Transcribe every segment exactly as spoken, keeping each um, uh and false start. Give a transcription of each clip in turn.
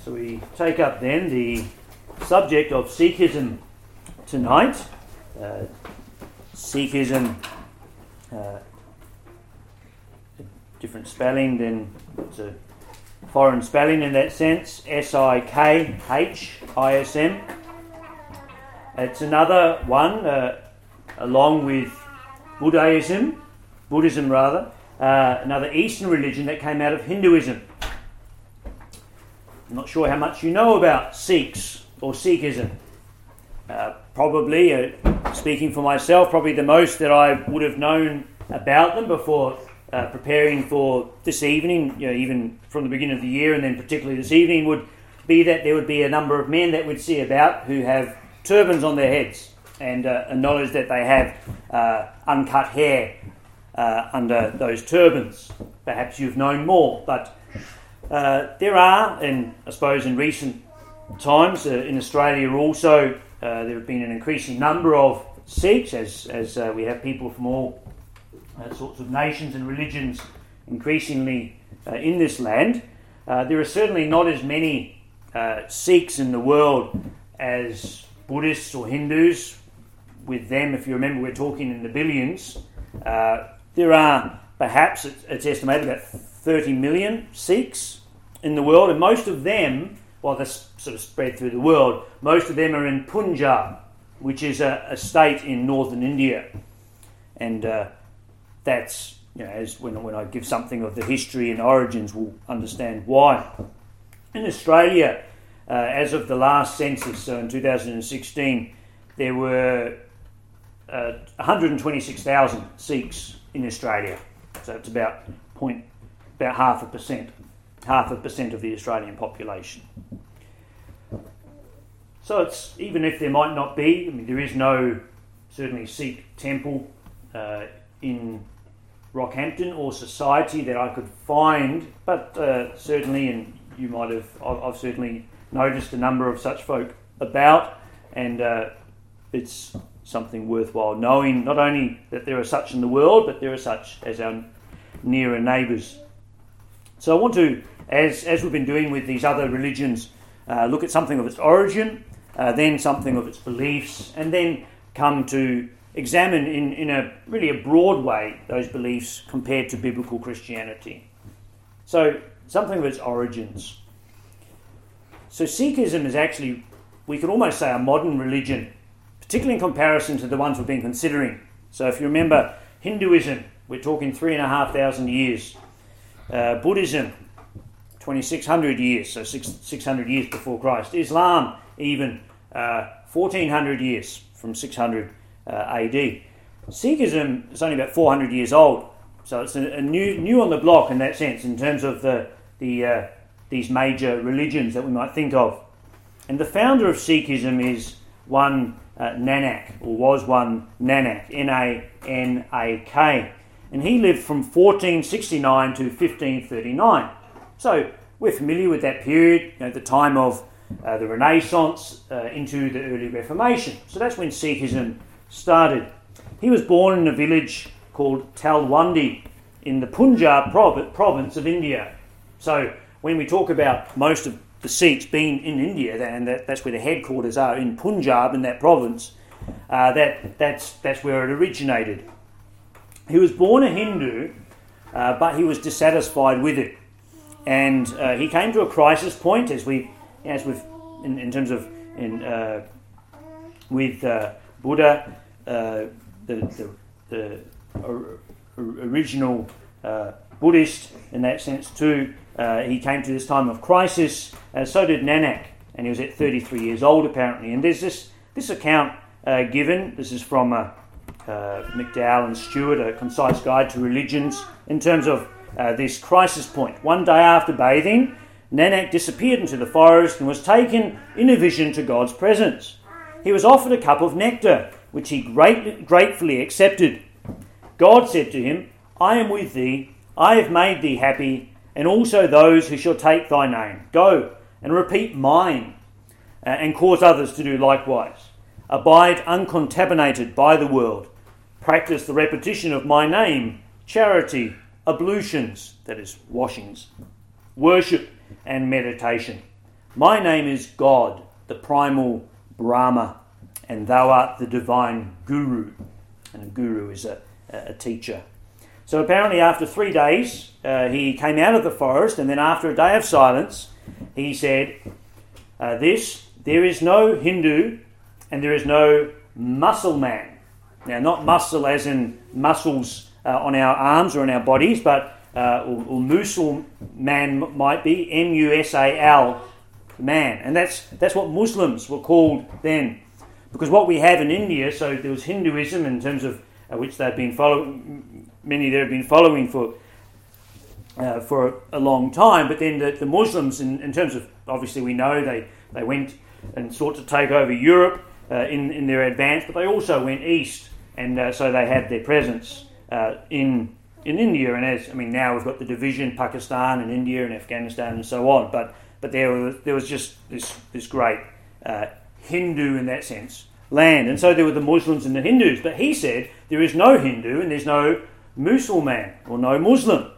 So we take up then the subject of Sikhism tonight. Uh, Sikhism, uh, different spelling than it's a foreign spelling in that sense. S I K H I S M. It's another one, uh, along with Buddhism, Buddhism rather, uh, another Eastern religion that came out of Hinduism. I'm not sure how much you know about Sikhs or Sikhism. Uh, probably, uh, speaking for myself, probably the most that I would have known about them before uh, preparing for this evening, you know, even from the beginning of the year and then particularly this evening, would be that there would be a number of men that we'd see about who have turbans on their heads and uh, a knowledge that they have uh, uncut hair uh, under those turbans. Perhaps you've known more, but Uh, there are, and I suppose in recent times uh, in Australia also, uh, there have been an increasing number of Sikhs as, as uh, we have people from all uh, sorts of nations and religions increasingly uh, in this land. Uh, there are certainly not as many uh, Sikhs in the world as Buddhists or Hindus. With them, if you remember, we're talking in the billions. Uh, there are perhaps, it's, it's estimated, about thirty million Sikhs in the world, and most of them, well, they're sort of spread through the world, most of them are in Punjab, which is a, a state in northern India. And uh, that's, you know, as when, when I give something of the history and origins, we'll understand why. In Australia, uh, as of the last census, so in two thousand sixteen, there were uh, one hundred twenty-six thousand Sikhs in Australia. So it's about point about half a percent, half a percent of the Australian population. So it's, even if there might not be, I mean, there is no certainly Sikh temple uh, in Rockhampton or society that I could find, but uh, certainly, and you might have, I've, I've certainly noticed a number of such folk about, and uh, it's something worthwhile knowing, not only that there are such in the world, but there are such as our nearer neighbours. So I want to, as as we've been doing with these other religions, uh, look at something of its origin, uh, then something of its beliefs, and then come to examine in, in a really a broad way those beliefs compared to biblical Christianity. So something of its origins. So Sikhism is actually, we could almost say, a modern religion, particularly in comparison to the ones we've been considering. So if you remember Hinduism, we're talking three and a half thousand years. Uh, Buddhism, twenty-six hundred years, so six, 600 years before Christ. Islam, even uh, fourteen hundred years, from six hundred uh, A D. Sikhism is only about four hundred years old, so it's a, a new new on the block in that sense, in terms of the the uh, these major religions that we might think of. And the founder of Sikhism is one uh, Nanak, or was one Nanak, N A N A K. And he lived from fourteen sixty-nine to fifteen thirty-nine. So we're familiar with that period, you know, the time of uh, the Renaissance uh, into the early Reformation. So that's when Sikhism started. He was born in a village called Talwandi in the Punjab province of India. So when we talk about most of the Sikhs being in India, and that, that's where the headquarters are, in Punjab, in that province, uh, that that's that's where it originated. He was born a Hindu, uh, but he was dissatisfied with it, and uh, he came to a crisis point, as we, as we've, in, in terms of, in uh, with uh, Buddha, uh, the the, the or, original uh, Buddhist in that sense too. Uh, he came to this time of crisis. Uh, so did Nanak, and he was at thirty-three years old apparently. And there's this this account uh, given. This is from Uh, Uh, McDowell and Stewart, A Concise Guide to Religions, in terms of uh, this crisis point. One day after bathing, Nanak disappeared into the forest and was taken in a vision to God's presence. He was offered a cup of nectar, which he great, gratefully accepted. God said to him, I am with thee, I have made thee happy, and also those who shall take thy name. Go and repeat mine, uh, and cause others to do likewise. Abide uncontaminated by the world. Practice the repetition of my name, charity, ablutions, that is, washings, worship and meditation. My name is God, the primal Brahma, and thou art the divine Guru. And a guru is a, a teacher. So apparently after three days, uh, he came out of the forest, and then after a day of silence, he said, uh, this, there is no Hindu and there is no Musulman. Now, not muscle as in muscles uh, on our arms or on our bodies, but uh, or, or Musulman might be, M U S A L, man. And that's that's what Muslims were called then. Because what we have in India, so there was Hinduism in terms of uh, which they've been following, many there have been following for uh, for a long time, but then the, the Muslims, in, in terms of, obviously we know they, they went and sought to take over Europe uh, in, in their advance, but they also went east, and uh, so they had their presence uh, in in India, and as I mean now we've got the division, Pakistan and India and Afghanistan and so on, but but there was, there was just this, this great uh, Hindu, in that sense, land, and so there were the Muslims and the Hindus, but he said there is no Hindu and there's no Musulman or no Muslim.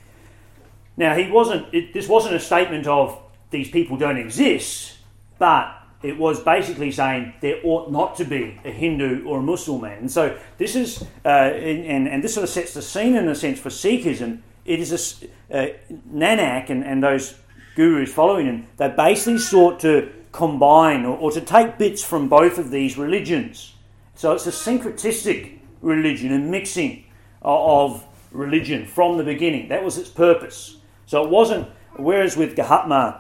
Now, he wasn't. It, this wasn't a statement of these people don't exist, but it was basically saying there ought not to be a Hindu or a Musulman. And so this is, uh, and, and this sort of sets the scene in a sense for Sikhism. It is a uh, Nanak and, and those gurus following him. They basically sought to combine or, or to take bits from both of these religions. So it's a syncretistic religion and mixing of, of religion from the beginning. That was its purpose. So it wasn't, whereas with Gautama,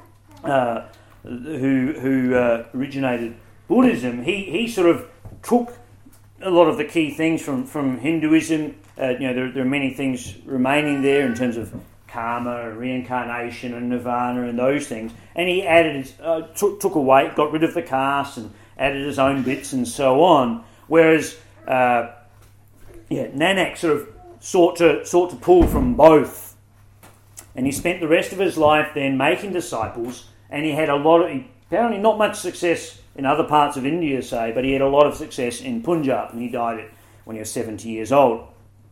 uh, who who uh, originated Buddhism, he, he sort of took a lot of the key things from, from Hinduism. Uh, you know, there, there are many things remaining there in terms of karma, reincarnation, and nirvana, and those things. And he added, uh, took took away, got rid of the caste, and added his own bits and so on. Whereas, uh, yeah, Nanak sort of sought to sought to pull from both. And he spent the rest of his life then making disciples, and he had a lot of, apparently not much success in other parts of India, say, but he had a lot of success in Punjab, and he died at, when he was seventy years old.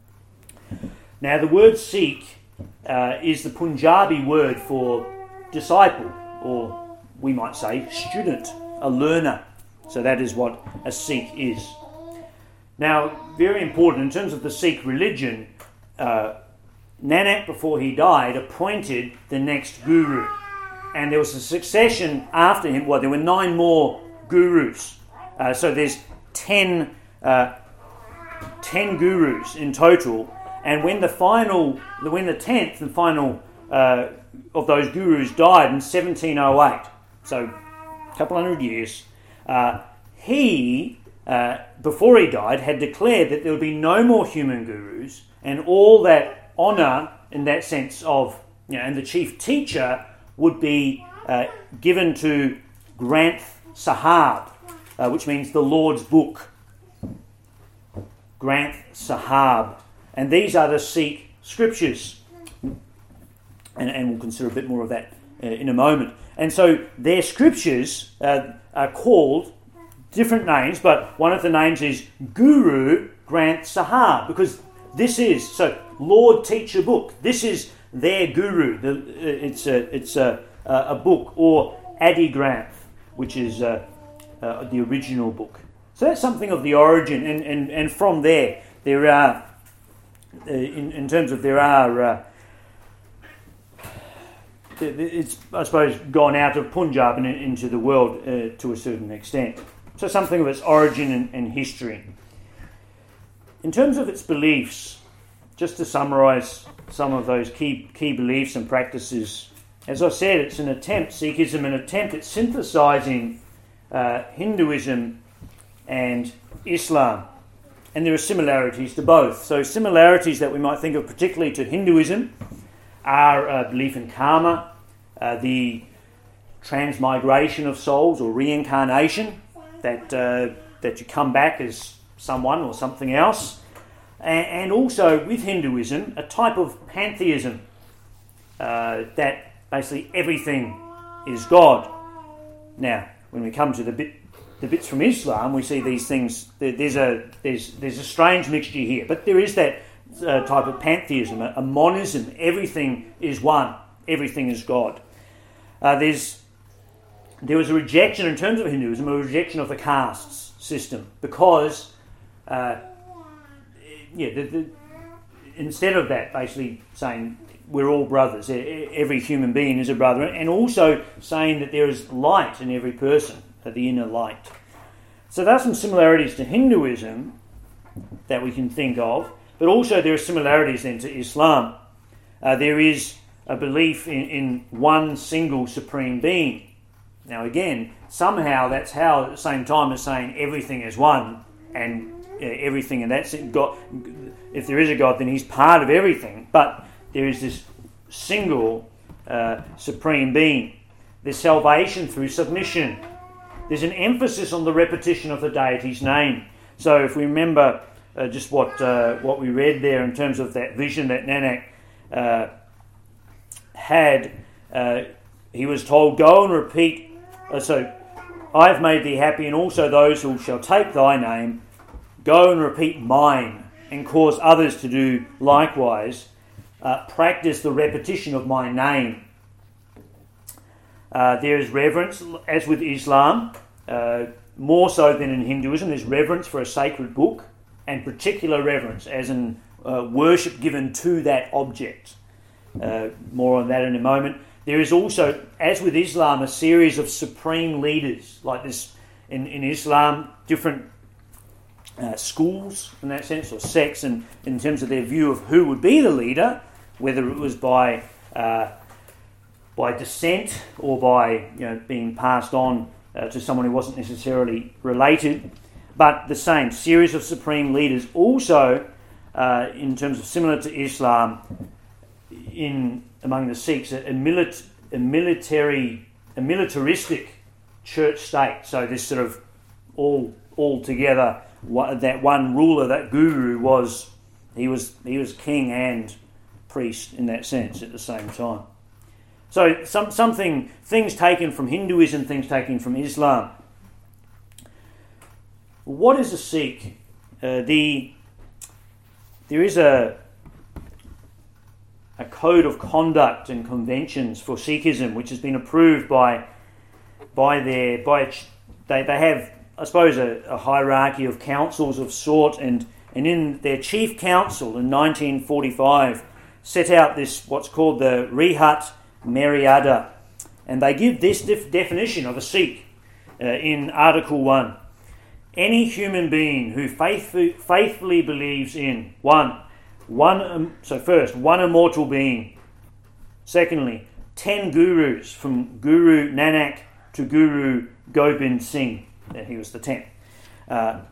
Now, the word Sikh uh, is the Punjabi word for disciple, or we might say student, a learner. So that is what a Sikh is. Now, very important, in terms of the Sikh religion, uh, Nanak, before he died, appointed the next guru. And there was a succession after him. Well, there were nine more gurus. Uh, so there's ten, uh, ten gurus in total. And when the final, when the tenth and final uh, of those gurus died in seventeen oh eight, so a couple hundred years, uh, he, uh, before he died, had declared that there would be no more human gurus, and all that honour in that sense of, you know, and the chief teacher would be uh, given to Granth Sahib, uh, which means the Lord's book. Granth Sahib. And these are the Sikh scriptures. And, and we'll consider a bit more of that uh, in a moment. And so their scriptures uh, are called different names, but one of the names is Guru Granth Sahib, because this is, so Lord Teacher Book, this is their guru. The, it's a, it's a, a book, or Adi Granth, which is uh, uh, the original book. So that's something of the origin, and, and, and from there, there are, uh, in, in terms of there are, uh, it's, I suppose, gone out of Punjab and into the world uh, to a certain extent. So something of its origin and, and history. In terms of its beliefs, just to summarise some of those key key beliefs and practices, as I said, it's an attempt, Sikhism, an attempt at synthesising uh, Hinduism and Islam. And there are similarities to both. So similarities that we might think of particularly to Hinduism are uh, belief in karma, uh, the transmigration of souls or reincarnation, that uh, that you come back as someone or something else, and, and also with Hinduism a type of pantheism, uh, that basically everything is God. Now, when we come to the bit the bits from Islam, we see these things. There's a there's there's a strange mixture here, but there is that uh, type of pantheism, a, a monism. Everything is one. Everything is God. Uh, there's there was a rejection in terms of Hinduism, a rejection of the castes system, because uh, yeah, the, the, instead of that, basically saying we're all brothers, every human being is a brother, and also saying that there is light in every person, the inner light. So there are some similarities to Hinduism that we can think of, but also there are similarities then to Islam. Uh, there is a belief in, in one single supreme being. Now again, somehow that's how at the same time as saying everything is one, and uh, everything, and that's it, God, if there is a God, then he's part of everything, but there is this single uh, supreme being. There's salvation through submission. There's an emphasis on the repetition of the deity's name. So if we remember uh, just what uh, what we read there in terms of that vision that Nanak uh, had, uh, he was told, go and repeat, uh, so I have made thee happy, and also those who shall take thy name, go and repeat mine, and cause others to do likewise. Uh, practice the repetition of my name. Uh, there is reverence, as with Islam, uh, more so than in Hinduism. There's reverence for a sacred book, and particular reverence, as in uh, worship given to that object. Uh, more on that in a moment. There is also, as with Islam, a series of supreme leaders, like this in, in Islam, different uh, schools in that sense, or sects, and in terms of their view of who would be the leader, whether it was by uh, by descent or by you know being passed on uh, to someone who wasn't necessarily related, but the same series of supreme leaders. Also, uh, in terms of similar to Islam, in among the Sikhs, a, milit- a military, a militaristic church state. So this sort of all all together, that one ruler, that guru was he was he was king and priest in that sense at the same time. So some something things taken from Hinduism, things taken from Islam. What is a Sikh? Uh, the there is a a code of conduct and conventions for Sikhism, which has been approved by by their by they they have I suppose a, a hierarchy of councils of sort, and and in their chief council in nineteen forty-five. Set out this, what's called the Rihat Maryada, and they give this def- definition of a Sikh uh, in Article one. Any human being who faithful, faithfully believes in one, one um, so first, one immortal being. Secondly, ten gurus from Guru Nanak to Guru Gobind Singh, and he was the tenth. Uh,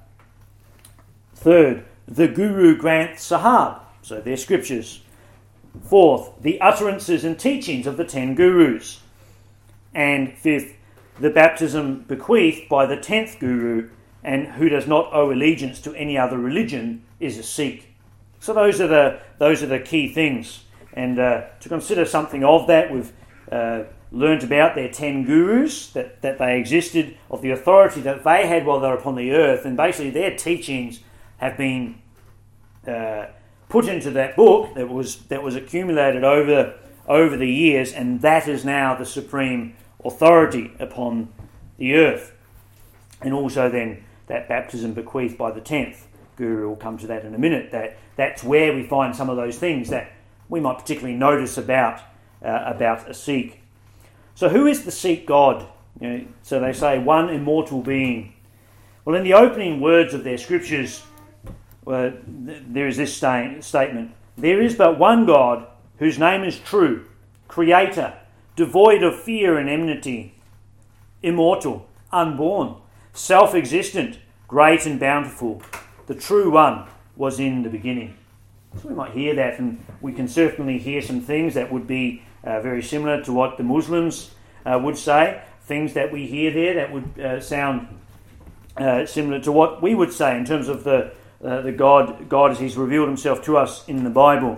third, the Guru Granth Sahib, so their scriptures. Fourth, the utterances and teachings of the ten gurus. And fifth, the baptism bequeathed by the tenth guru, and who does not owe allegiance to any other religion is a Sikh. So those are the those are the key things. And uh, to consider something of that, we've uh, learnt about their ten gurus, that, that they existed, of the authority that they had while they were upon the earth, and basically their teachings have been uh, put into that book that was that was accumulated over over the years, and that is now the supreme authority upon the earth. And also then that baptism bequeathed by the tenth guru, we'll come to that in a minute. That that's where we find some of those things that we might particularly notice about uh, about a Sikh. So who is the Sikh God? You know, so they say one immortal being. Well, in the opening words of their scriptures, Uh, th- there is this sta- statement. There is but one God, whose name is true, creator, devoid of fear and enmity, immortal, unborn, self-existent, great and bountiful. The true one was in the beginning. So we might hear that, and we can certainly hear some things that would be uh, very similar to what the Muslims uh, would say. Things that we hear there that would uh, sound uh, similar to what we would say in terms of the Uh, the God, God as He's revealed Himself to us in the Bible.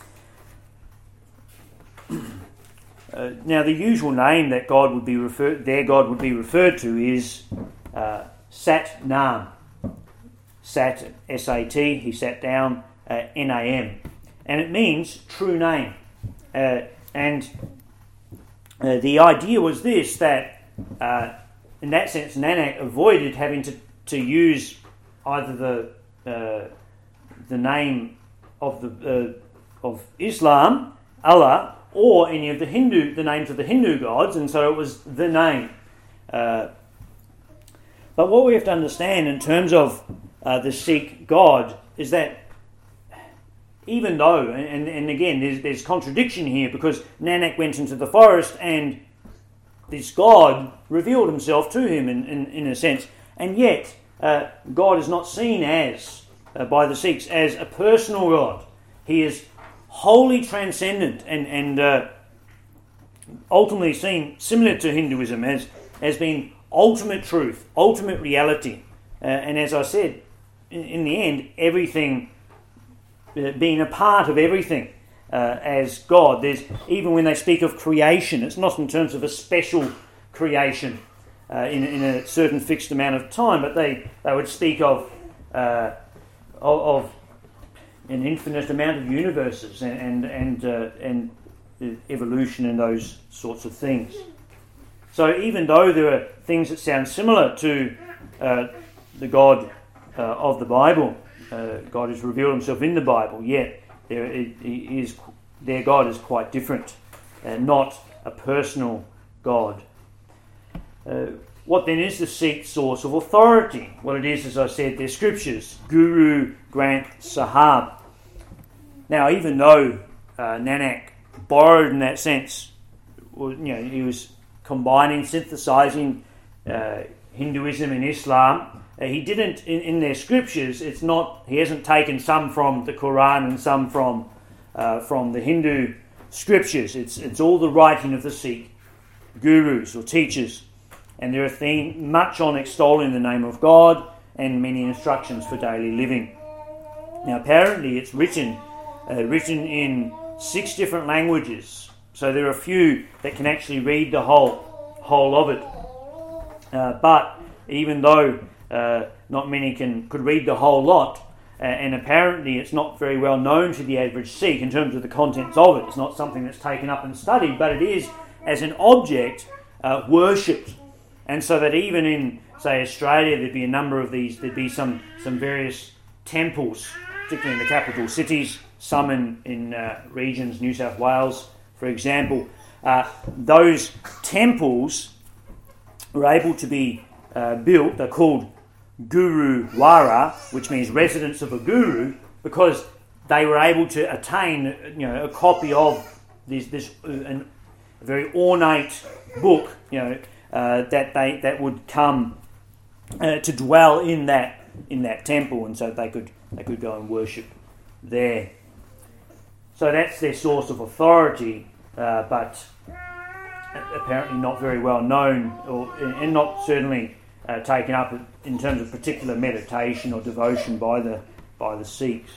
Uh, now, the usual name that God would be referred, their God would be referred to is uh, Sat Nam. Sat, S A T. He sat down, uh, N A M, and it means true name. Uh, and uh, the idea was this: that uh, in that sense, Nanak avoided having to, to use either the uh, the name of the uh, of Islam, Allah, or any of the Hindu the names of the Hindu gods, and so it was the name. Uh, but what we have to understand in terms of uh, the Sikh God is that even though, and, and again, there's, there's contradiction here, because Nanak went into the forest and this God revealed himself to him in, in, in a sense, and yet uh, God is not seen as, uh, by the Sikhs, as a personal God. He is wholly transcendent and, and uh, ultimately seen, similar to Hinduism, as, as being ultimate truth, ultimate reality. Uh, and as I said, in, in the end, everything, uh, being a part of everything uh, as God. There's, even when they speak of creation, it's not in terms of a special creation uh, in, in a certain fixed amount of time, but they, they would speak of, uh, of, of an infinite amount of universes and and and, uh, and evolution and those sorts of things. So even though there are things that sound similar to uh, the God uh, of the Bible, uh, God has revealed himself in the Bible, yet there is, their God is quite different, uh, not a personal God. Uh, what then is the Sikh source of authority? Well, it is, as I said, their scriptures, Guru Granth Sahib. Now, even though uh, Nanak borrowed in that sense, you know, he was combining, synthesizing uh, Hinduism and Islam, uh, he didn't, in, in their scriptures, it's not, he hasn't taken some from the Quran and some from uh, from the Hindu scriptures. It's it's all the writing of the Sikh gurus or teachers, and there are theme, much on extolling the name of God and many instructions for daily living. Now, apparently, it's written uh, written in six different languages, so there are a few that can actually read the whole whole of it. Uh, but even though uh, not many can could read the whole lot, uh, and apparently it's not very well known to the average Sikh in terms of the contents of it. It's not something that's taken up and studied, but it is, as an object, uh, worshipped. And so that even in, say, Australia, there'd be a number of these, there'd be some, some various temples, particularly in the capital cities, some in, in uh, regions, New South Wales, for example. Uh, those temples were able to be uh, built, they're called Gurudwara, which means residence of a guru, because they were able to attain, you know, a copy of this, this uh, an, a very ornate book, you know, uh, that they that would come uh, to dwell in that in that temple, and so they could they could go and worship there. So that's their source of authority, uh, but apparently not very well known, or and not certainly uh, taken up in terms of particular meditation or devotion by the by the Sikhs.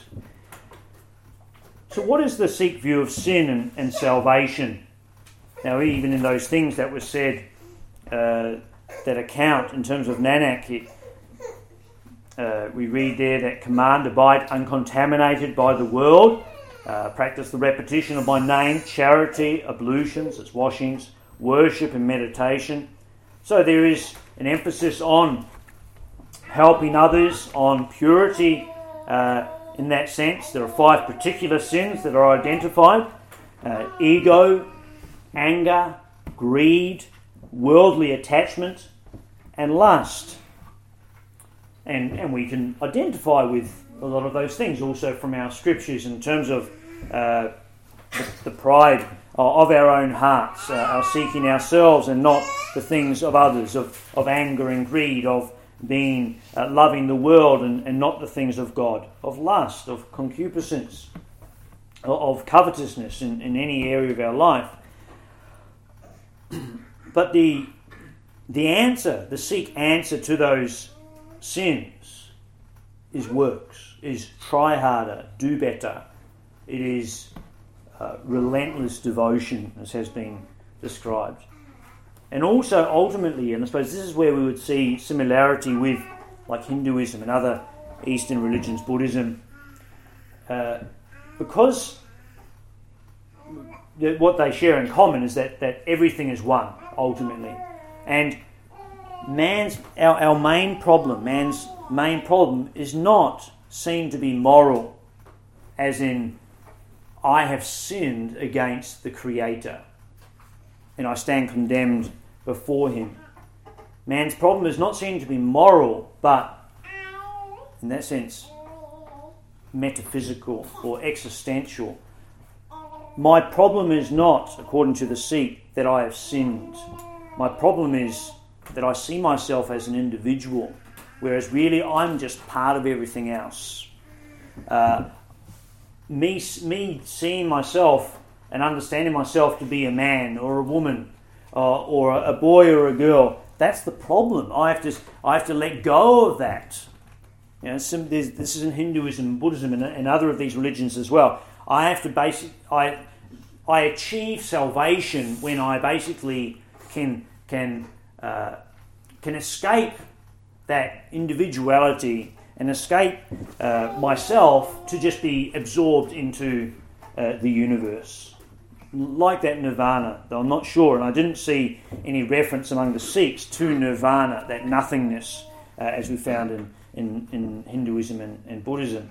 So what is the Sikh view of sin and, and salvation? Now, even in those things that were said uh, that account in terms of Nanak, it, uh, we read there that command abide uncontaminated by the world, uh, practice the repetition of my name, charity, ablutions, that's washings, worship and meditation. So there is an emphasis on helping others, on purity uh, in that sense. There are five particular sins that are identified: uh, ego, anger, greed, worldly attachment, and lust. And, and we can identify with a lot of those things also from our scriptures in terms of uh, the, the pride of our own hearts, uh, our seeking ourselves and not the things of others, of, of anger and greed, of being uh, loving the world and, and not the things of God, of lust, of concupiscence, of, of covetousness in, in any area of our life. But the the answer, the Sikh answer to those sins is works, is try harder, do better. It is uh, relentless devotion, as has been described. And also, ultimately, and I suppose this is where we would see similarity with, like, Hinduism and other Eastern religions, Buddhism, uh, because what they share in common is that, that everything is one, ultimately. And man's our, our main problem, man's main problem is not seen to be moral, as in I have sinned against the Creator and I stand condemned before him. Man's problem is not seen to be moral, but in that sense metaphysical or existential. My problem is not, according to the Sikh, that I have sinned. My problem is that I see myself as an individual, whereas really I'm just part of everything else. Uh, me, me seeing myself and understanding myself to be a man or a woman uh, or a boy or a girl, that's the problem. I have to, I have to let go of that. You know, some, this is in Hinduism, Buddhism, and, and other of these religions as well. I have to basic, I, I achieve salvation when I basically can can uh, can escape that individuality and escape uh, myself to just be absorbed into uh, the universe, like that nirvana. Though I'm not sure, and I didn't see any reference among the Sikhs to nirvana, that nothingness, uh, as we found in. In, in Hinduism and, and Buddhism.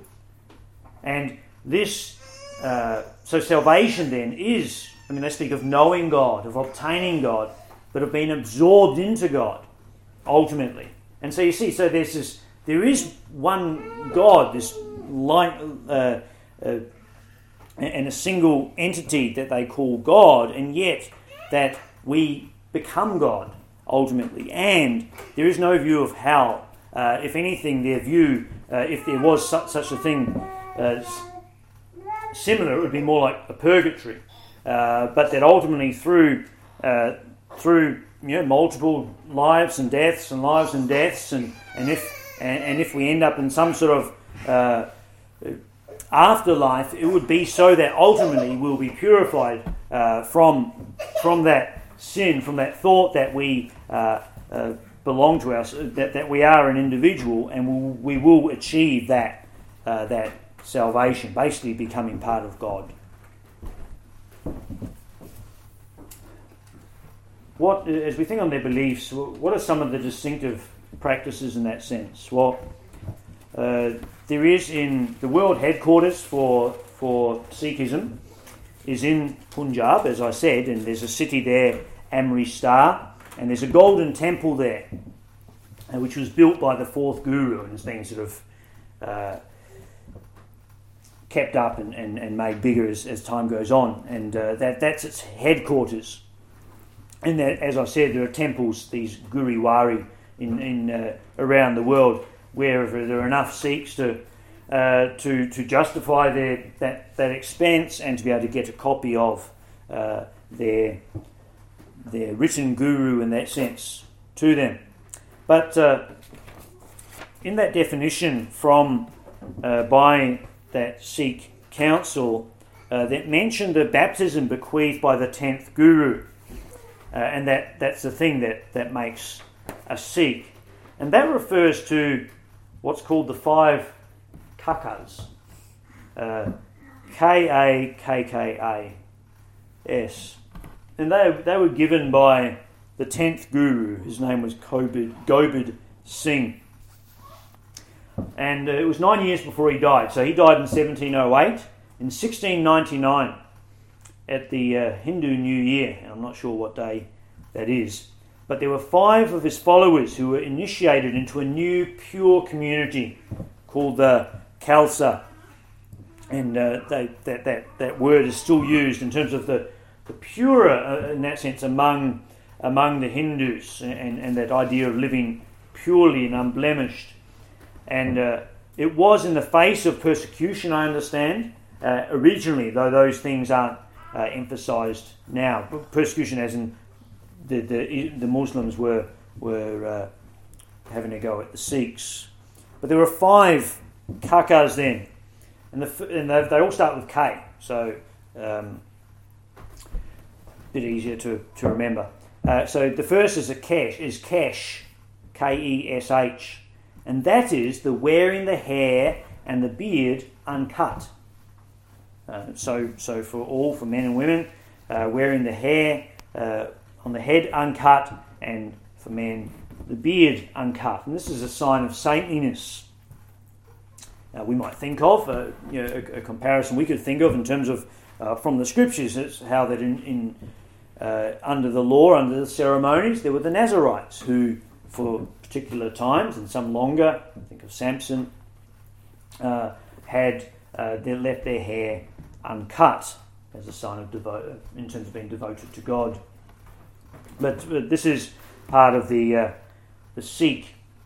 And this, uh, so salvation then is, I mean, let's think of knowing God, of obtaining God, but of being absorbed into God, ultimately. And so you see, so there's this, there is one God, this light, uh, uh, and a single entity that they call God, and yet that we become God, ultimately. And there is no view of hell. Uh, if anything, their view, uh, if there was such, such a thing uh, similar, it would be more like a purgatory. Uh, but that ultimately, through uh, through you know multiple lives and deaths and lives and deaths, and and if and, and if we end up in some sort of uh, afterlife, it would be so that ultimately we'll be purified uh, from from that sin, from that thought that we. Uh, uh, belong to us, that, that we are an individual, and we'll, we will achieve that uh, that salvation, basically becoming part of God. What, as we think on their beliefs, what are some of the distinctive practices in that sense? Well, uh, there is in the world headquarters for for Sikhism is in Punjab, as I said, and there's a city there, Amritsar. And there's a golden temple there, uh, which was built by the fourth guru and has been sort of uh, kept up and, and, and made bigger as, as time goes on. And uh, that that's its headquarters. And that, as I said, there are temples, these Gurudwara, in, in uh, around the world, wherever there are enough Sikhs to uh, to to justify their that, that expense and to be able to get a copy of uh, their. their written guru in that sense to them. But uh, in that definition from uh, by that Sikh council uh, that mentioned the baptism bequeathed by the tenth guru, uh, and that, that's the thing that, that makes a Sikh. And that refers to what's called the five kakas, uh, K A K K A S. And they they were given by the tenth guru. His name was Gobind, Gobind Singh. And uh, it was nine years before he died. So he died in seventeen oh eight. In sixteen ninety-nine, at the uh, Hindu New Year, and I'm not sure what day that is, but there were five of his followers who were initiated into a new pure community called the Khalsa. And uh, they, that, that, that word is still used in terms of the the purer, uh, in that sense, among among the Hindus, and, and that idea of living purely and unblemished. And uh, it was in the face of persecution, I understand, uh, originally, though those things aren't uh, emphasised now. Persecution as in the the, the Muslims were, were uh, having a go at the Sikhs. But there were five kakas then, and, the, and they, they all start with K, so... Um, bit easier to, to remember. Uh, so the first is a kesh, is kesh, K E S H, and that is the wearing the hair and the beard uncut. Uh, so so for all, for men and women, uh, wearing the hair uh, on the head uncut and for men the beard uncut. And this is a sign of saintliness. Now, we might think of, uh, you know, a, a comparison we could think of in terms of uh, from the scriptures, is how that in, in uh, under the law, under the ceremonies, there were the Nazarites who, for particular times and some longer, think of Samson, uh, had uh, they left their hair uncut as a sign of devote in terms of being devoted to God. But, but this is part of the uh, the Sikh,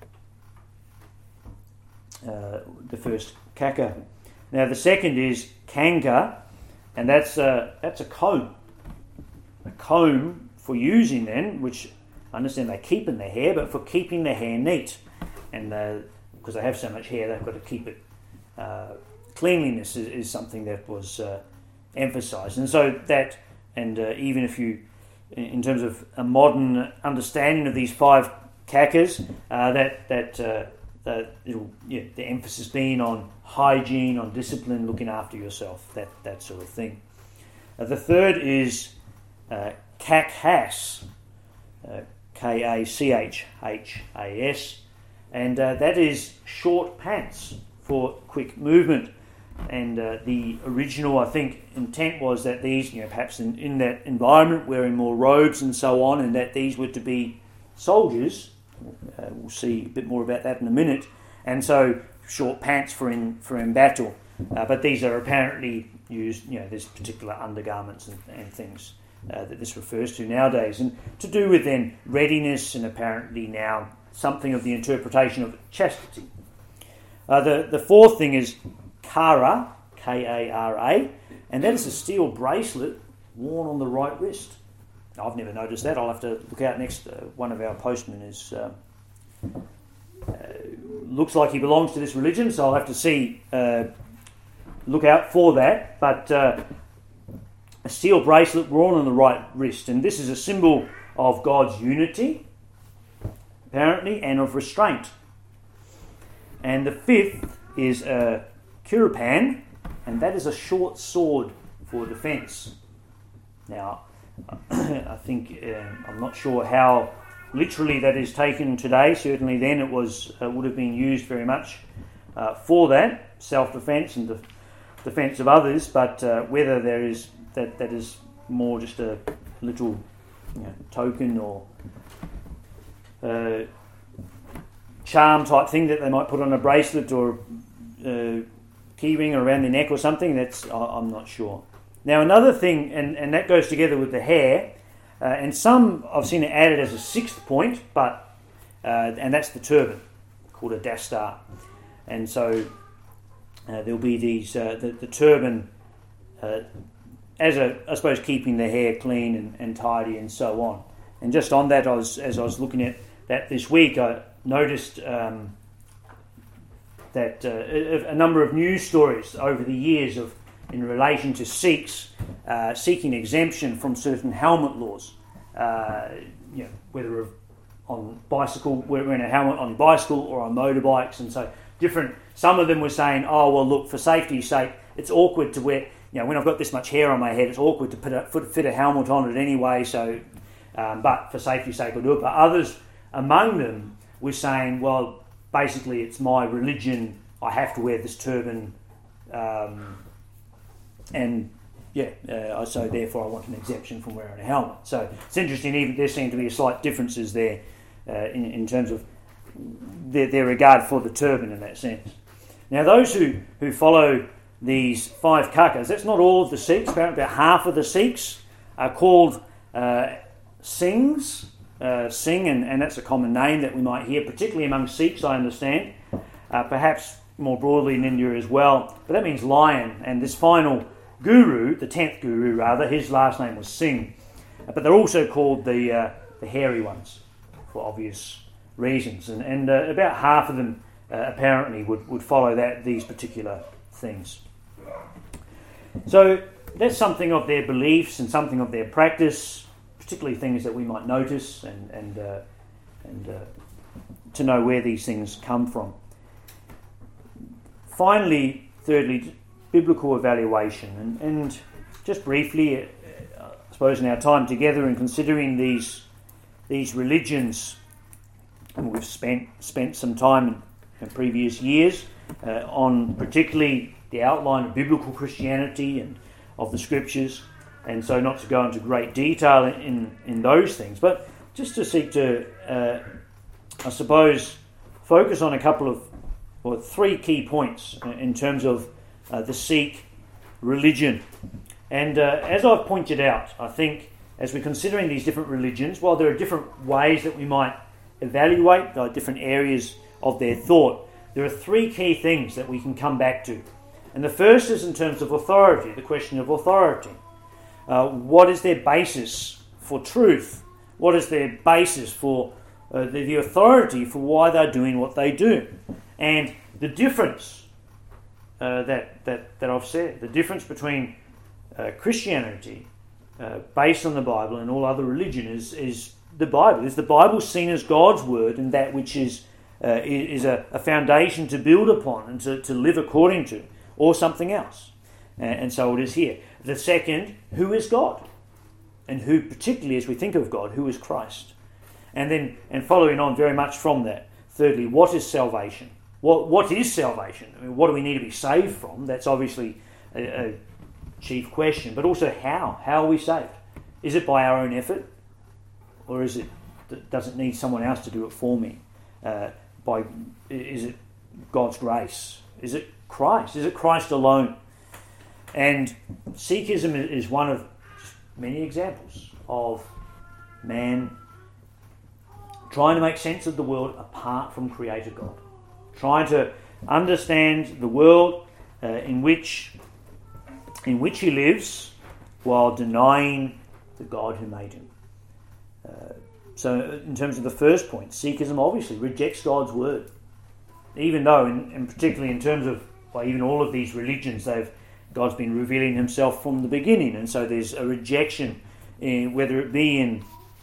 uh, the first kaka. Now the second is kanga, and that's a that's a comb, a comb for using then, which I understand they keep in their hair, but for keeping their hair neat, and uh, because they have so much hair, they've got to keep it. Uh, cleanliness is, is something that was uh, emphasised, and so that, and uh, even if you, in terms of a modern understanding of these five kakas, uh, that that uh, that it'll, yeah, the emphasis being on hygiene, on discipline, looking after yourself, that that sort of thing. Uh, the third is uh, kakhas, uh, K A C H H A S, and uh, that is short pants for quick movement. And uh, the original, I think, intent was that these, you know, perhaps in, in that environment, wearing more robes and so on, and that these were to be soldiers. Uh, we'll see a bit more about that in a minute. And so, short pants for in for in battle. Uh, but these are apparently used, you know, there's particular undergarments and, and things uh, that this refers to nowadays, and to do with then readiness, and apparently now something of the interpretation of chastity. Uh, the the fourth thing is Kara, K A R A, and that is a steel bracelet worn on the right wrist. I've never noticed that. I'll have to look out next. Uh, one of our postmen is uh, uh, looks like he belongs to this religion, so I'll have to see, uh, look out for that. But uh, a steel bracelet worn on the right wrist, and this is a symbol of God's unity, apparently, and of restraint. And the fifth is a Kurapan, and that is a short sword for defence. Now, I think uh, I'm not sure how literally that is taken today. Certainly, then it was uh, would have been used very much uh, for that self-defence and the defence of others. But uh, whether there is that that is more just a little, you know, token or uh, charm type thing that they might put on a bracelet or uh, key ring around their neck or something, that's I'm not sure. Now another thing, and, and that goes together with the hair, uh, and some I've seen it added as a sixth point, but uh, and that's the turban, called a dastar. And so uh, there'll be these uh, the, the turban uh, as a, I suppose, keeping the hair clean and, and tidy and so on. And just on that, I was as I was looking at that this week, I noticed um, that uh, a, a number of news stories over the years of in relation to Sikhs uh, seeking exemption from certain helmet laws, uh, you know, whether on bicycle, wearing a helmet on bicycle or on motorbikes, and so different. Some of them were saying, "Oh well, look, for safety's sake, it's awkward to wear. You know, when I've got this much hair on my head, it's awkward to put a, fit a helmet on it anyway. So, um, but for safety's sake, I'll do it." But others among them were saying, "Well, basically, it's my religion. I have to wear this turban." Um, And yeah, uh, so therefore I want an exemption from wearing a helmet. So it's interesting, even there seem to be slight differences there uh, in, in terms of their, their regard for the turban in that sense. Now those who, who follow these five kakas, that's not all of the Sikhs, apparently about half of the Sikhs are called uh, Singhs, uh, Singh, and, and that's a common name that we might hear, particularly among Sikhs, I understand, uh, perhaps more broadly in India as well, but that means lion. And this final guru, the tenth guru rather, his last name was Singh. But they're also called the uh, the hairy ones for obvious reasons. And, and uh, about half of them uh, apparently would, would follow that these particular things. So that's something of their beliefs and something of their practice, particularly things that we might notice and, and, uh, and uh, to know where these things come from. Finally, thirdly, biblical evaluation. And, and just briefly, I suppose in our time together and considering these these religions and we've spent spent some time in, in previous years uh, on particularly the outline of biblical Christianity and of the Scriptures, and so not to go into great detail in, in those things, but just to seek to, uh, I suppose, focus on a couple of, or three key points in terms of uh, the Sikh religion. And uh, as I've pointed out, I think as we're considering these different religions, while there are different ways that we might evaluate uh, different areas of their thought, there are three key things that we can come back to. And the first is in terms of authority, the question of authority. Uh, what is their basis for truth? What is their basis for uh, the, the authority for why they're doing what they do? And the difference uh, that, that, that I've said, the difference between uh, Christianity uh, based on the Bible and all other religion is, is the Bible. Is the Bible seen as God's word and that which is, uh, is a, a foundation to build upon and to, to live according to, or something else? And, and so it is here. The second, who is God? And who, particularly as we think of God, who is Christ? And then, and following on very much from that, thirdly, what is salvation? What What is salvation? I mean, what do we need to be saved from? That's obviously a, a chief question. But also how? How are we saved? Is it by our own effort? Or is it, does it need someone else to do it for me? Uh, by Is it God's grace? Is it Christ? Is it Christ alone? And Sikhism is one of many examples of man trying to make sense of the world apart from Creator God, trying to understand the world uh, in which in which he lives while denying the God who made him. Uh, so in terms of the first point, Sikhism obviously rejects God's word, even though, in, and particularly in terms of, well, even all of these religions, they've God's been revealing himself from the beginning, and so there's a rejection, in, whether it be in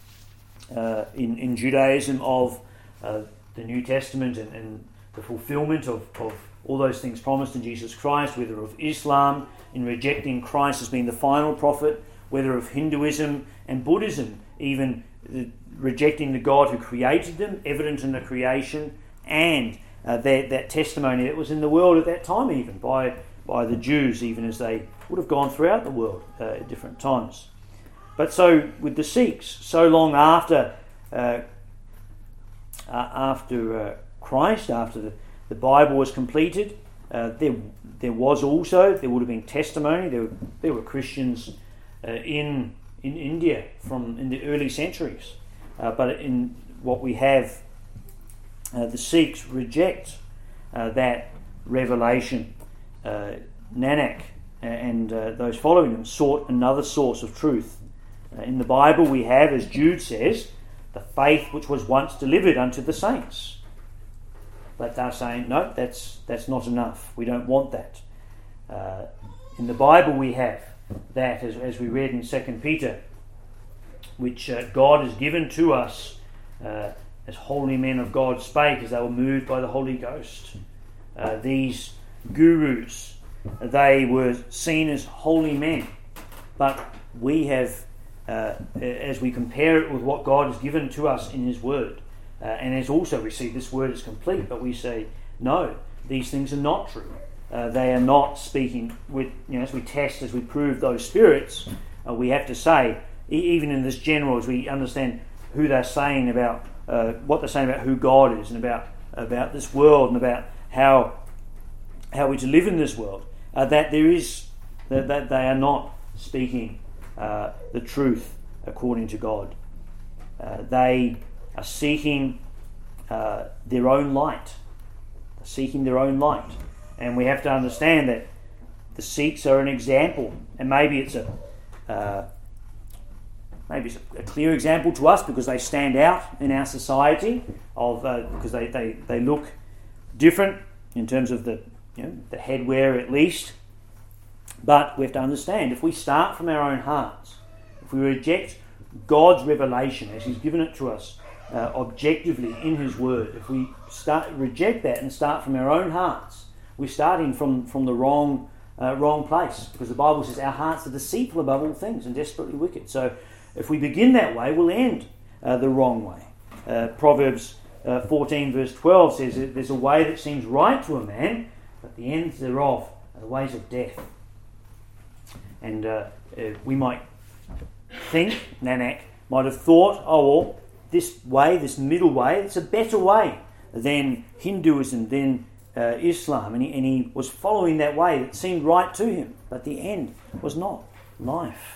uh, in, in Judaism of uh, the New Testament and, and the fulfillment of, of all those things promised in Jesus Christ, whether of Islam in rejecting Christ as being the final prophet, whether of Hinduism and Buddhism, even the, rejecting the God who created them, evident in the creation, and uh, that, that testimony that was in the world at that time, even by by the Jews, even as they would have gone throughout the world uh, at different times. But so with the Sikhs, so long after uh, uh, after uh, Christ, after the, the Bible was completed, uh, there there was also, there would have been testimony, there, there were Christians uh, in in India from in the early centuries. Uh, but in what we have, uh, the Sikhs reject uh, that revelation. Uh, Nanak and uh, those following him sought another source of truth. Uh, in the Bible we have, as Jude says, the faith which was once delivered unto the saints. But they're saying, no, that's that's not enough. We don't want that. Uh, in the Bible we have that, as, as we read in Second Peter, which uh, God has given to us uh, as holy men of God spake, as they were moved by the Holy Ghost. Uh, these gurus, they were seen as holy men, but we have, uh, as we compare it with what God has given to us in his word, uh, and as also we see this word is complete, but we say no, these things are not true. Uh, they are not speaking with, you know, as we test, as we prove those spirits, uh, we have to say, e- even in this general, as we understand who they're saying about uh, what they're saying about who God is and about about this world and about how how we to live in this world, uh, that there is, that, that they are not speaking uh, the truth according to God. Uh, they are seeking uh, their own light, seeking their own light. And we have to understand that the Sikhs are an example, and maybe it's a uh, maybe it's a clear example to us because they stand out in our society, of uh, because they, they, they look different in terms of the You know, the headwear at least. But we have to understand, if we start from our own hearts, if we reject God's revelation as he's given it to us uh, objectively in his word, if we start reject that and start from our own hearts, we're starting from, from the wrong uh, wrong place, because the Bible says our hearts are deceitful above all things and desperately wicked. So if we begin that way, we'll end uh, the wrong way. Uh, Proverbs uh, fourteen verse twelve says that there's a way that seems right to a man, but the ends thereof are the ways of death. And uh, uh, we might think, Nanak might have thought, oh well, this way, this middle way, it's a better way than Hinduism, than uh, Islam, and he, and he was following that way that seemed right to him, but the end was not life.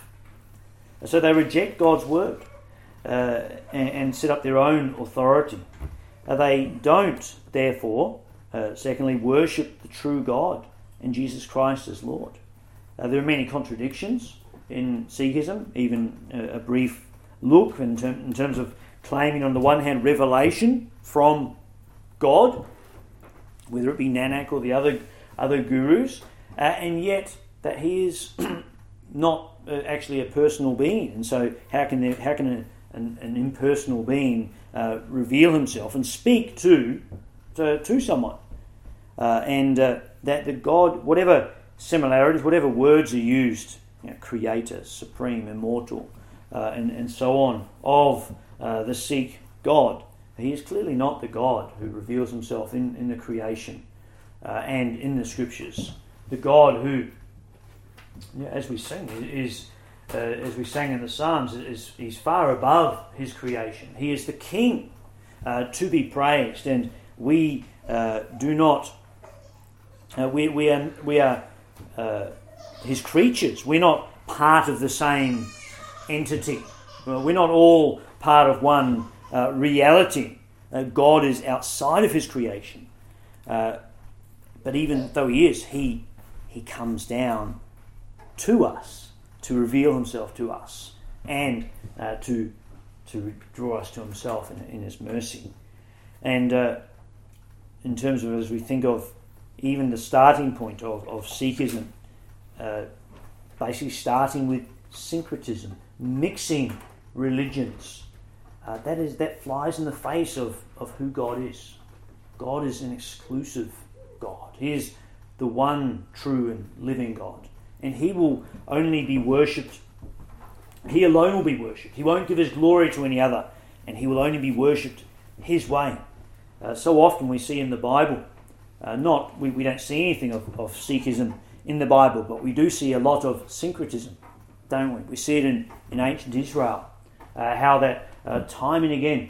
So they reject God's word uh, and, and set up their own authority. Uh, they don't, therefore, uh, secondly, worship the true God and Jesus Christ as Lord. Uh, there are many contradictions in Sikhism, even uh, a brief look in, term, in terms of claiming on the one hand revelation from God, whether it be Nanak or the other other gurus, uh, and yet that he is not uh, actually a personal being. And so how can there, how can a, an, an impersonal being uh, reveal himself and speak to to, to someone? Uh, and uh, that the God, whatever similarities, whatever words are used, you know, creator, supreme, immortal, uh, and, and so on, of uh, the Sikh God, he is clearly not the God who reveals himself in, in the creation uh, and in the scriptures. The God who, you know, as we sing, is uh, as we sang in the Psalms, is he's far above his creation. He is the King uh, to be praised, and we uh, do not. Uh, we we are we are uh, his creatures. We're not part of the same entity. We're not all part of one uh, reality. Uh, God is outside of his creation, uh, but even though he is, he he comes down to us to reveal himself to us and uh, to to draw us to himself in, in his mercy. And uh, in terms of, as we think of even the starting point of, of Sikhism, uh, basically starting with syncretism, mixing religions, uh, that is that flies in the face of, of who God is. God is an exclusive God. He is the one true and living God. And he will only be worshipped, he alone will be worshipped. He won't give his glory to any other, and he will only be worshipped his way. Uh, so often we see in the Bible, uh, not we, we don't see anything of, of Sikhism in the Bible, but we do see a lot of syncretism, don't we? We see it in, in ancient Israel, uh, how that uh, time and again,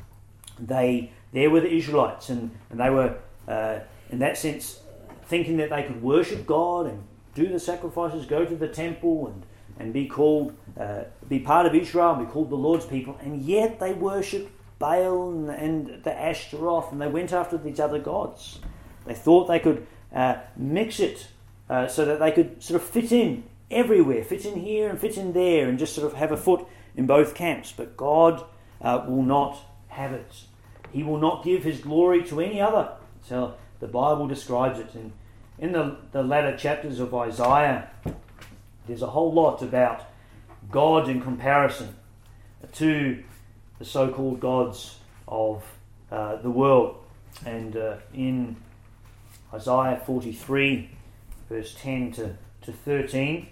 they there were the Israelites, and, and they were, uh, in that sense, thinking that they could worship God and do the sacrifices, go to the temple, and, and be called, uh, be part of Israel, and be called the Lord's people, and yet they worshipped Baal and, and the Ashtaroth, and they went after these other gods. They thought they could uh, mix it uh, so that they could sort of fit in everywhere, fit in here and fit in there, and just sort of have a foot in both camps. But God uh, will not have it. He will not give his glory to any other. So the Bible describes it. And in the, the latter chapters of Isaiah, there's a whole lot about God in comparison to the so-called gods of uh, the world. And uh, in Isaiah forty-three, verse ten to, to thirteen,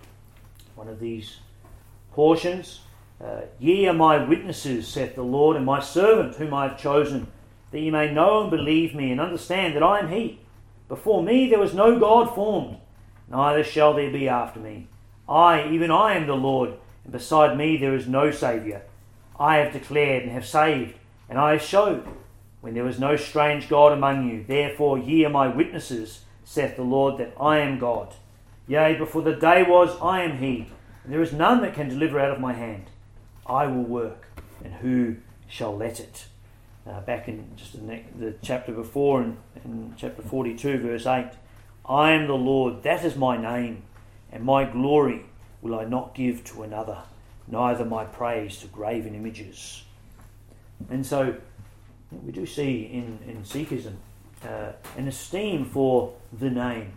one of these portions, uh, Ye are my witnesses, saith the Lord, and my servant whom I have chosen, that ye may know and believe me, and understand that I am he. Before me there was no God formed, neither shall there be after me. I, even I am the Lord, and beside me there is no Saviour. I have declared and have saved, and I have showed, when there was no strange God among you. Therefore ye are my witnesses, saith the Lord, that I am God. Yea, before the day was, I am he, and there is none that can deliver out of my hand. I will work, and who shall let it? Uh, back in just the, next, the chapter before, in, in chapter forty-two, verse eight, I am the Lord, that is my name, and my glory will I not give to another, neither my praise to graven images. And so we do see in, in Sikhism uh, an esteem for the name,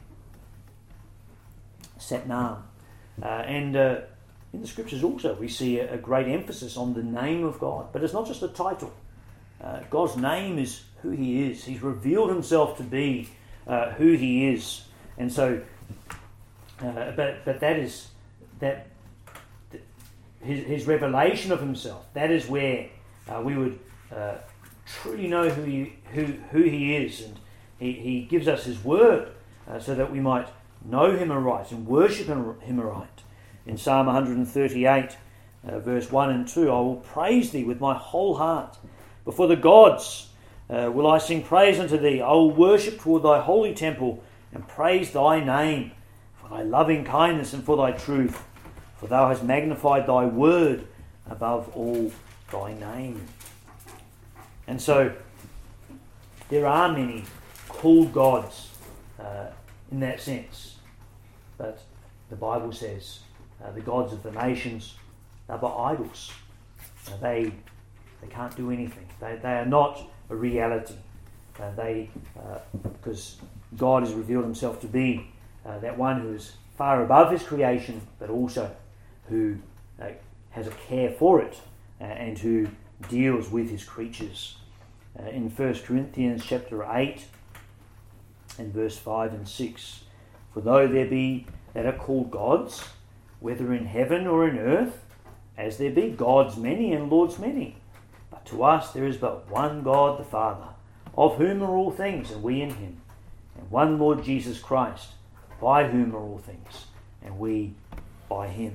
Satnam. Uh, and uh, in the scriptures also we see a, a great emphasis on the name of God. But it's not just a title. Uh, God's name is who he is. He's revealed himself to be uh, who he is. And so, uh, but but that is, that his, his revelation of himself, that is where uh, we would uh, truly know who he, who, who he is, and he, he gives us his word uh, so that we might know him aright and worship him, him aright. In Psalm one thirty-eight, uh, verse one and two, I will praise thee with my whole heart. Before the gods uh, will I sing praise unto thee. I will worship toward thy holy temple and praise thy name for thy loving kindness and for thy truth. For thou hast magnified thy word above all thy name. And so there are many called gods uh, in that sense. But the Bible says uh, the gods of the nations are but idols. Uh, they they can't do anything. They they are not a reality. Uh, they uh, because God has revealed himself to be uh, that one who is far above his creation, but also who uh, has a care for it uh, and who deals with his creatures. Uh, in First Corinthians chapter eight and verse five and six, for though there be that are called gods, whether in heaven or in earth, as there be gods many and lords many, but to us there is but one God the Father, of whom are all things, and we in him, and one Lord Jesus Christ, by whom are all things, and we by him.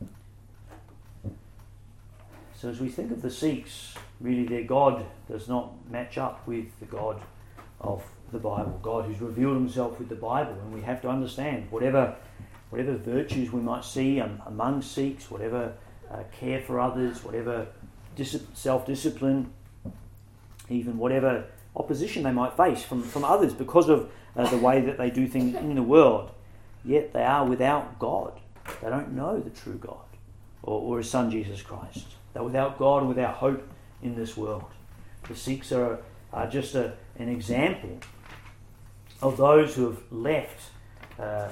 So as we think of the Sikhs, really their God does not match up with the God of the Bible, God who's revealed himself with the Bible. And we have to understand whatever whatever virtues we might see um, among Sikhs, whatever uh, care for others, whatever dis- self-discipline, even whatever opposition they might face from, from others because of uh, the way that they do things in the world, yet they are without God. They don't know the true God or, or his Son Jesus Christ. They're without God and without hope in this world. The Sikhs are, are just a, an example of those who have left uh,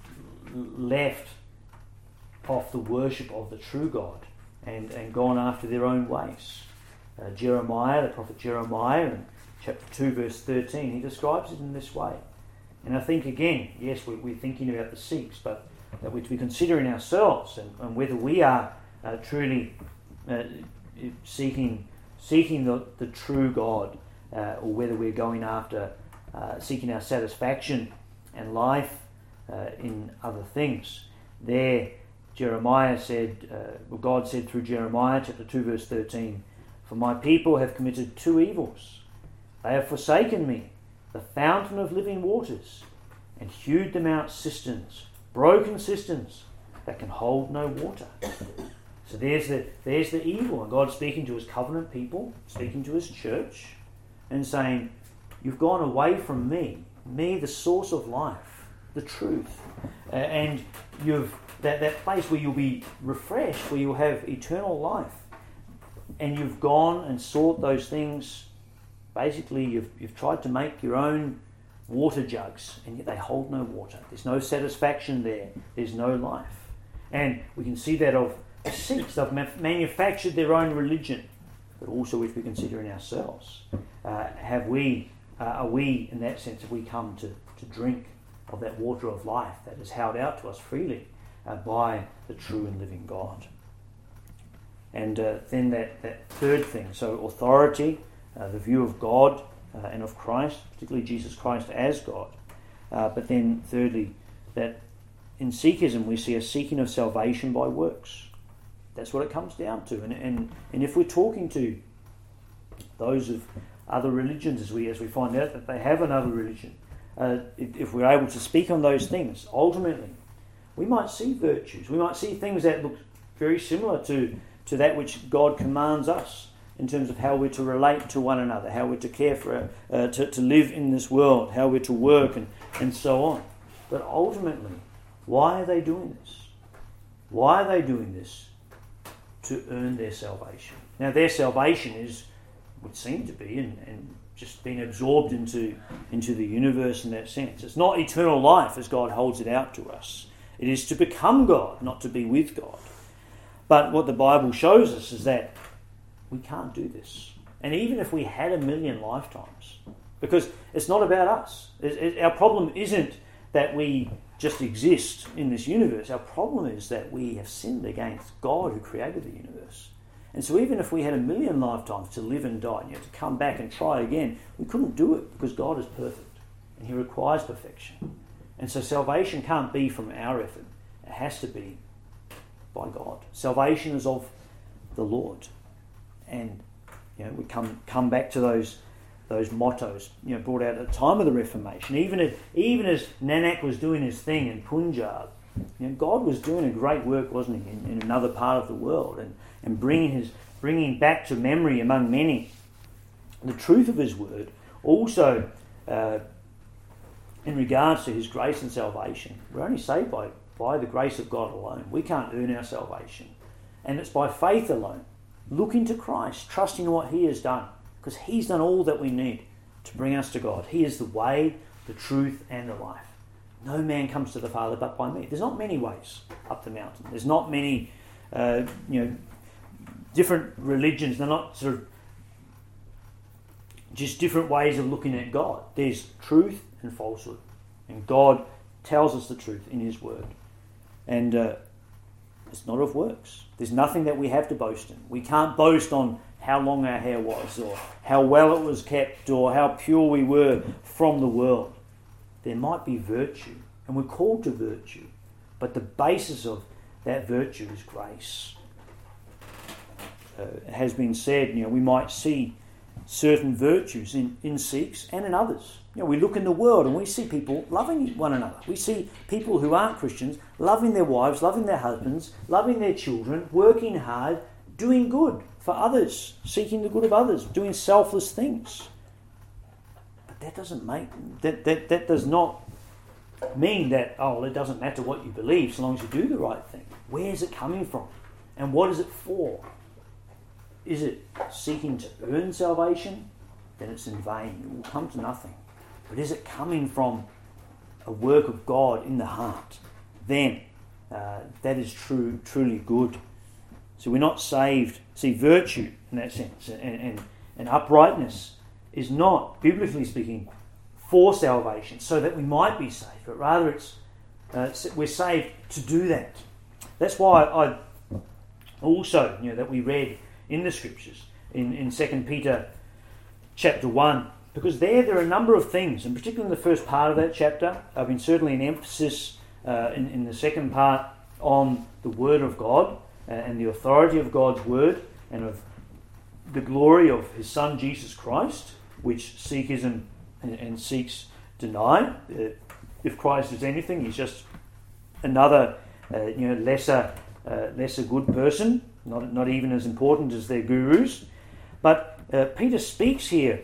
left off the worship of the true God and, and gone after their own ways. Uh, Jeremiah, the prophet Jeremiah, in chapter two, verse thirteen, he describes it in this way. And I think, again, yes, we, we're thinking about the Sikhs, but that we're to be considering ourselves and, and whether we are uh, truly uh, seeking seeking the, the true God, uh, or whether we're going after uh, seeking our satisfaction and life uh, in other things. There, Jeremiah said, uh, well, God said through Jeremiah, chapter two, verse thirteen, for my people have committed two evils. They have forsaken me, the fountain of living waters, and hewed them out cisterns, broken cisterns that can hold no water. So there's the there's the evil, and God's speaking to his covenant people, speaking to his church, and saying, you've gone away from me, me the source of life, the truth, uh, and you've that, that place where you'll be refreshed, where you'll have eternal life, and you've gone and sought those things. Basically, you've you've tried to make your own water jugs, and yet they hold no water. There's no satisfaction there. There's no life, and we can see that of the Sikhs. They've manufactured their own religion, but also if we consider in ourselves, uh, have we, uh, are we in that sense, have we come to, to drink of that water of life that is held out to us freely uh, by the true and living God? And uh, then that, that third thing, so authority, uh, the view of God uh, and of Christ, particularly Jesus Christ as God. Uh, but then thirdly, that in Sikhism we see a seeking of salvation by works. That's what it comes down to. And, and and if we're talking to those of other religions, as we as we find out that they have another religion, uh, if, if we're able to speak on those things, ultimately, we might see virtues. We might see things that look very similar to, to that which God commands us in terms of how we're to relate to one another, how we're to care for, uh, to, to live in this world, how we're to work, and, and so on. But ultimately, why are they doing this? Why are they doing this? To earn their salvation. Now, their salvation is, would seem to be, and, and just being absorbed into, into the universe in that sense. It's not eternal life as God holds it out to us. It is to become God, not to be with God. But what the Bible shows us is that we can't do this. And even if we had a million lifetimes, because it's not about us. It, it, our problem isn't that we just exist in this universe. Our problem is that we have sinned against God who created the universe. And so even if we had a million lifetimes to live and die, you know, to come back and try again, we couldn't do it because God is perfect and he requires perfection. And so salvation can't be from our effort. It has to be by God. Salvation is of the Lord. And you know, we come come back to those those mottos, you know, brought out at the time of the Reformation. Even as, even as Nanak was doing his thing in Punjab, you know, God was doing a great work, wasn't he, in, in another part of the world, and, and bringing his bringing back to memory among many the truth of his word. Also, uh, in regards to his grace and salvation, we're only saved by by the grace of God alone. We can't earn our salvation, and it's by faith alone. Looking to Christ, trusting in what he has done, because he's done all that we need to bring us to God. He is the way, the truth, and the life. No man comes to the Father but by me. There's not many ways up the mountain. There's not many, uh, you know, different religions. They're not sort of just different ways of looking at God. There's truth and falsehood, and God tells us the truth in his word. And uh, it's not of works. There's nothing that we have to boast in. We can't boast on how long our hair was, or how well it was kept, or how pure we were from the world. There might be virtue, and we're called to virtue, but the basis of that virtue is grace. Uh, it has been said, you know, we might see certain virtues in, in Sikhs and in others. You know, we look in the world and we see people loving one another. We see people who aren't Christians loving their wives, loving their husbands, loving their children, working hard, doing good for others, seeking the good of others, doing selfless things. But that doesn't make that that, that does not mean that, oh, it doesn't matter what you believe so long as you do the right thing. Where is it coming from? And what is it for? Is it seeking to earn salvation? Then it's in vain. It will come to nothing. But is it coming from a work of God in the heart? Then uh, that is true, truly good. So we're not saved. See, virtue in that sense and, and, and uprightness is not, biblically speaking, for salvation, so that we might be saved, but rather it's uh, we're saved to do that. That's why I also, you know, that we read in the scriptures in, in Second Peter chapter one, because there there are a number of things, and particularly in the first part of that chapter, I mean certainly an emphasis uh, in, in the second part on the Word of God uh, and the authority of God's Word and of the glory of His Son Jesus Christ, which Sikhism and, and Sikhs deny. Uh, if Christ is anything, he's just another uh, you know lesser uh, lesser good person, not not even as important as their gurus. But uh, Peter speaks here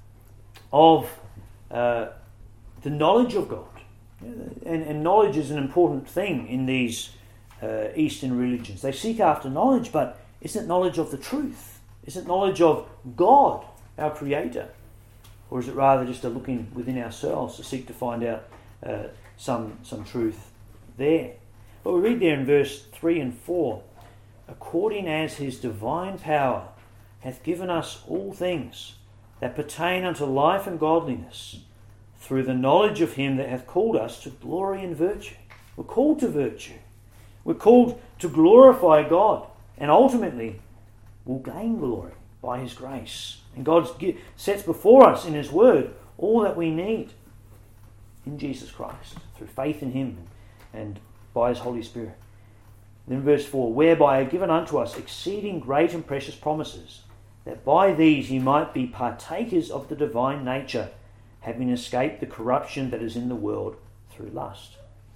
of uh, the knowledge of God. And, and knowledge is an important thing in these uh, Eastern religions. They seek after knowledge, but isn't it knowledge of the truth? Is it knowledge of God, our Creator? Or is it rather just a looking within ourselves to seek to find out uh, some, some truth there? But we read there in verse three and four, according as his divine power hath given us all things that pertain unto life and godliness, through the knowledge of him that hath called us to glory and virtue. We're called to virtue. We're called to glorify God, and ultimately we'll gain glory by his grace. And God sets before us in his word all that we need in Jesus Christ, through faith in him and by his Holy Spirit. Then verse four, whereby are given unto us exceeding great and precious promises, that by these ye might be partakers of the divine nature, having escaped the corruption that is in the world through lust.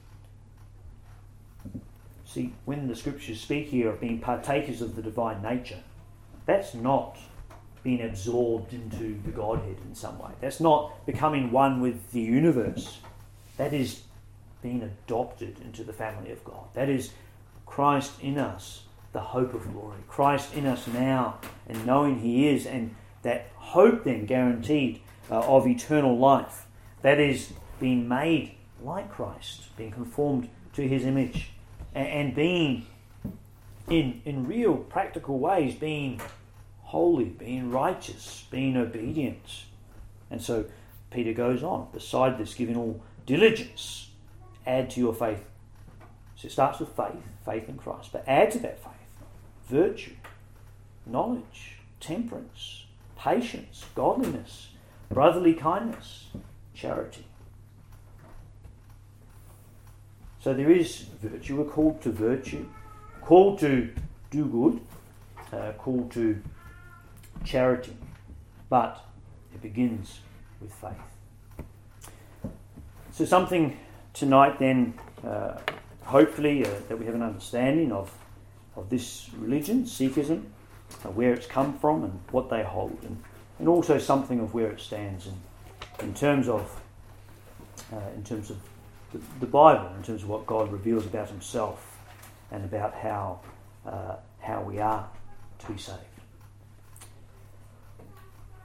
See, when the scriptures speak here of being partakers of the divine nature, that's not being absorbed into the Godhead in some way. That's not becoming one with the universe. That is being adopted into the family of God. That is Christ in us, the hope of glory. Christ in us now, and knowing he is, and that hope then guaranteed uh, of eternal life. That is being made like Christ, being conformed to his image, and, and being in, in real practical ways, being holy, being righteous, being obedient. And so Peter goes on, beside this, giving all diligence, add to your faith. So it starts with faith, faith in Christ, but add to that faith virtue, knowledge, temperance, patience, godliness, brotherly kindness, charity. So there is virtue. We're called to virtue, called to do good, uh, called to charity. But it begins with faith. So something tonight then, uh, hopefully, uh, that we have an understanding of, of this religion, Sikhism, uh, where it's come from and what they hold, and, and also something of where it stands in, in terms of uh, in terms of the, the Bible, in terms of what God reveals about himself and about how uh, how we are to be saved.